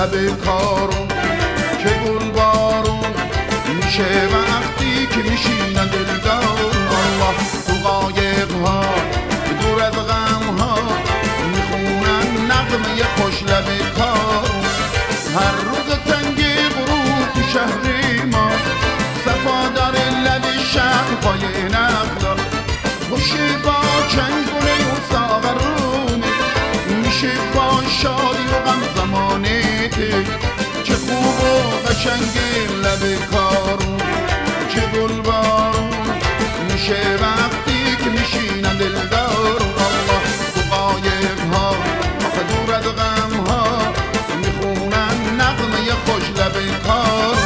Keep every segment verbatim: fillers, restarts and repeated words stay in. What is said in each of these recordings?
لب کارون که گل بارون میشه وقتی که میشینن دلدار. الله تو قایق ها دور از غم ها میخونن نغمه خوش لب کارون. هر روز تنگ غروب تو شهر ما صفا داره لب شهر پای نخلا خوشی با چنگونه و ساغرونه میشه با شادی و غم زمانته. چه خوب و قشنگ لب کارون چه گل بارون میشه وقتی که میشینن دلدار. الله تو قایق ها آخه دور از غم ها میخونن نغمه خوش لب کارون.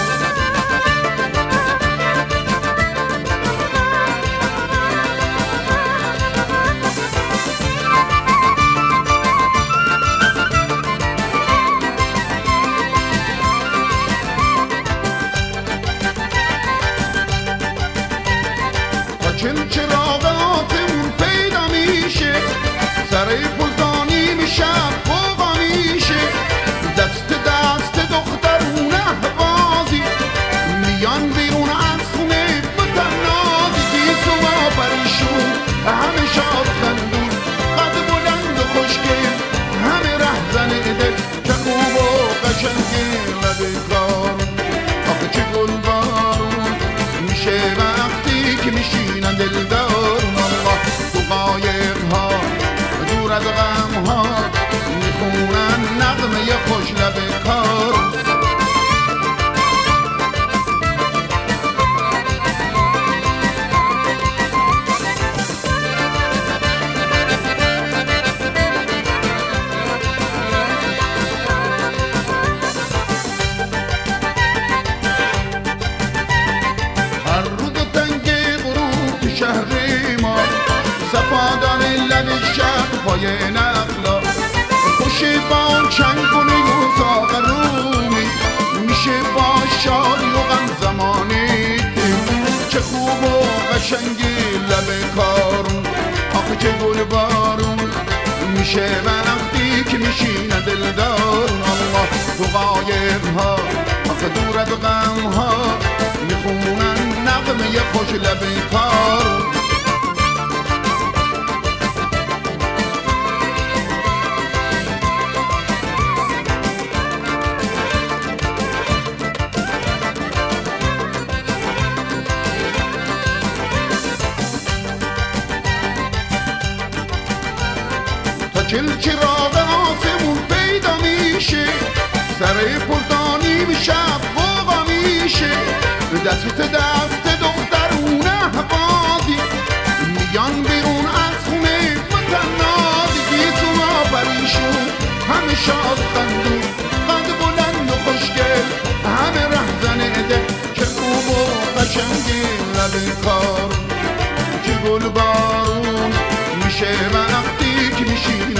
چل چراغاتمون پیدا میشه سر پلدانی میشه فوقا میشه دست دست دخترون احوازی میان بیرون از خونه بتنازی گیس و پریشون همه شاد خندون قد بلند و خوشگل همه رهزن دل. چه خوب و قشنگ لب کارون آخه چه گل بارون میشه وقتی که میشینن دلدار. الله تو قایق ها دور از غم ها میخونن نغمه خوش لب کارون. شهر ما صفا داره لب شهر پای نخلا خوشی با چنگونه و ساغرومی میشه با شادی و غم زمانی. چه خوب و قشنگ لب کارون آخه چه گل بارون میشه وقتی که میشینه دلدار. الله تو قایق ها آخه دور از غم ها میخونن نغمه خوش لب کارون. تا چل چراغ آسمون پیدا میشه سر پلدانی میشه فوقا میشه دست دست دخترون احوازی میان بیرون از خونه متنازی گیس و پریشون همه شاد خندون قد بلند و خوشگل همه رهزن دل. چه خوب و قشنگ لب کارون چه گل بارون میشه وقتی که میشی